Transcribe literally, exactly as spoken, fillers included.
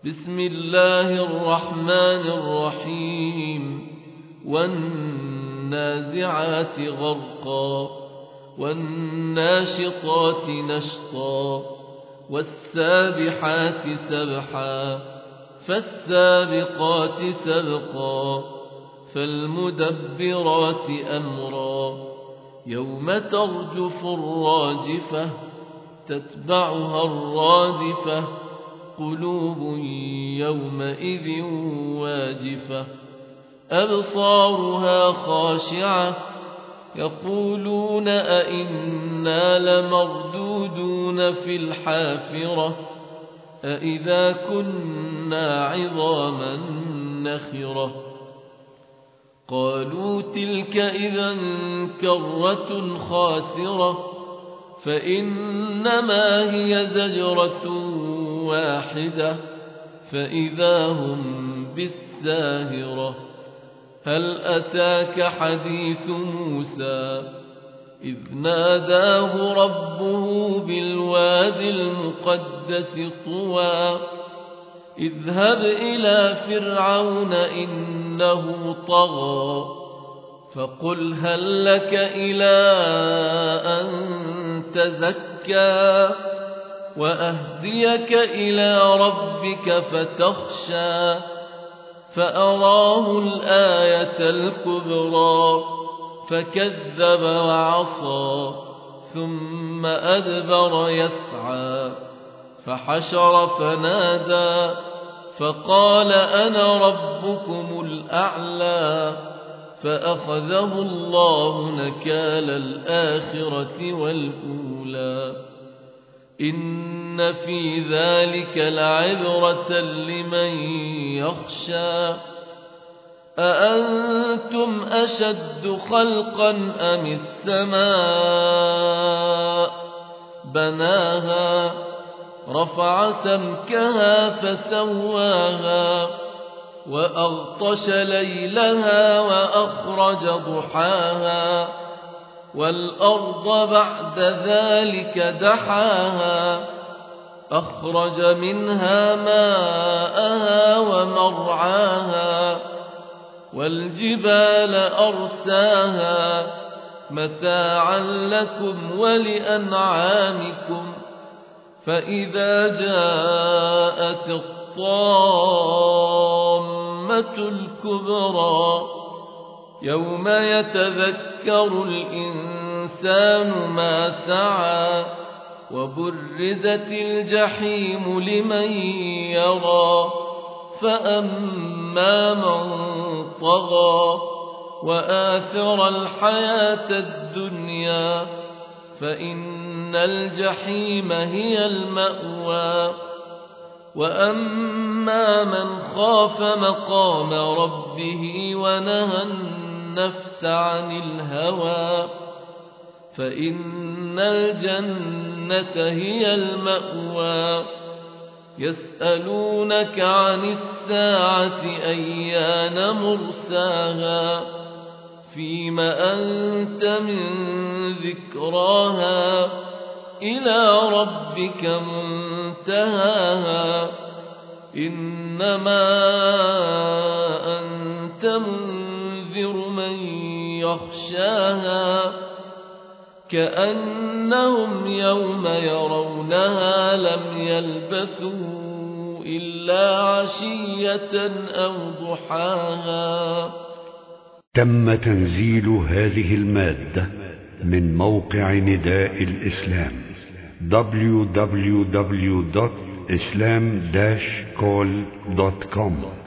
بسم الله الرحمن الرحيم والنازعات غرقا والناشطات نشطا والسابحات سبحا فالسابقات سبقا فالمدبرات أمرا يوم ترجف الراجفة تتبعها الرادفة قلوب يومئذ واجفة أبصارها خاشعة يقولون أئنا لمردودون في الحافرة أئذا كنا عظاما نخرة قالوا تلك إذا كرة خاسرة فإنما هي زجرة واحدة فإذا هم بالساهرة هل أتاك حديث موسى إذ ناداه ربه بالواد المقدس طوى اذهب إلى فرعون إنه طغى فقل هل لك إلى أن تزكى وأهديك إلى ربك فتخشى فأراه الآية الكبرى فكذب وعصى ثم أدبر يسعى فحشر فنادى فقال أنا ربكم الأعلى فأخذه الله نكال الآخرة والأولى إن في ذلك لعبرة لمن يخشى أأنتم أشد خلقا أم السماء بناها رفع سمكها فسواها وأغطش ليلها وأخرج ضحاها والأرض بعد ذلك دحاها أخرج منها ماءها ومرعاها والجبال أرساها متاعا لكم ولأنعامكم فإذا جاءت الطامة الكبرى يوم يتذكر الإنسان ما سعى وبرزت الجحيم لمن يرى فأما من طغى وآثر الحياة الدنيا فإن الجحيم هي المأوى وأما من خاف مقام ربه ونهى النفس عن الهوى فإن الجنة هي المأوى يسألونك عن الساعة أيان مرساها فيم أنت من ذكراها إلى ربك منتهاها إنما أنت منذر من يخشاها كأنهم يوم يرونها لم يلبثوا إلا عشية أو ضحاها. تم تنزيل هذه المادة من موقع نداء الإسلام دبليو دبليو دبليو دوت إسلام داش كول دوت كوم.